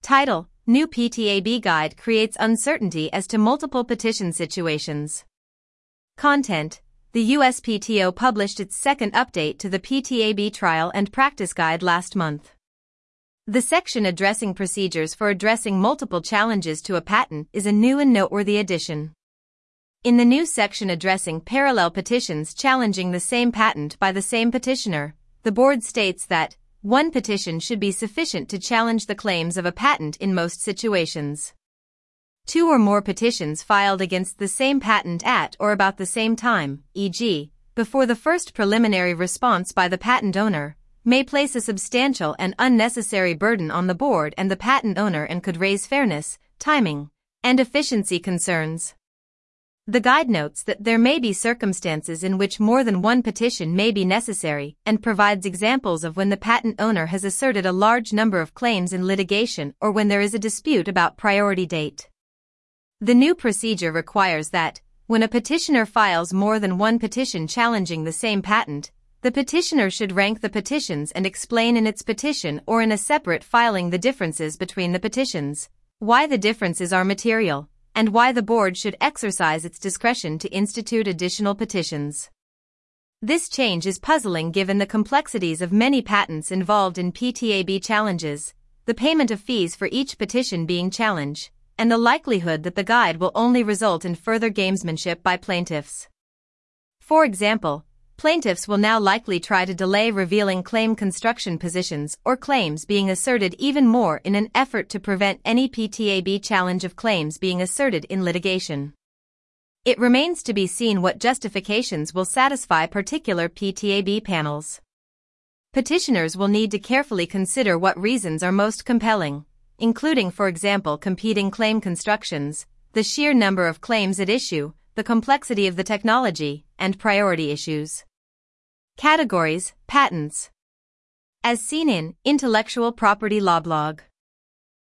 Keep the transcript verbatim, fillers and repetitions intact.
Title: New P T A B Guide creates uncertainty as to multiple petition situations. Content: The U S P T O published its second update to the P T A B Trial and Practice Guide last month. The section addressing procedures for addressing multiple challenges to a patent is a new and noteworthy addition. In the new section addressing parallel petitions challenging the same patent by the same petitioner, the board states that one petition should be sufficient to challenge the claims of a patent in most situations. Two or more petitions filed against the same patent at or about the same time, for example, before the first preliminary response by the patent owner, may place a substantial and unnecessary burden on the board and the patent owner and could raise fairness, timing, and efficiency concerns. The guide notes that there may be circumstances in which more than one petition may be necessary and provides examples of when the patent owner has asserted a large number of claims in litigation or when there is a dispute about priority date. The new procedure requires that, when a petitioner files more than one petition challenging the same patent, the petitioner should rank the petitions and explain in its petition or in a separate filing the differences between the petitions, why the differences are material, and why the board should exercise its discretion to institute additional petitions. This change is puzzling given the complexities of many patents involved in P T A B challenges, the payment of fees for each petition being challenged, and the likelihood that the guide will only result in further gamesmanship by plaintiffs. For example, plaintiffs will now likely try to delay revealing claim construction positions or claims being asserted even more in an effort to prevent any P T A B challenge of claims being asserted in litigation. It remains to be seen what justifications will satisfy particular P T A B panels. Petitioners will need to carefully consider what reasons are most compelling, including, for example, competing claim constructions, the sheer number of claims at issue, the complexity of the technology, and priority issues. Categories: Patents. As seen in Intellectual Property Law Blog.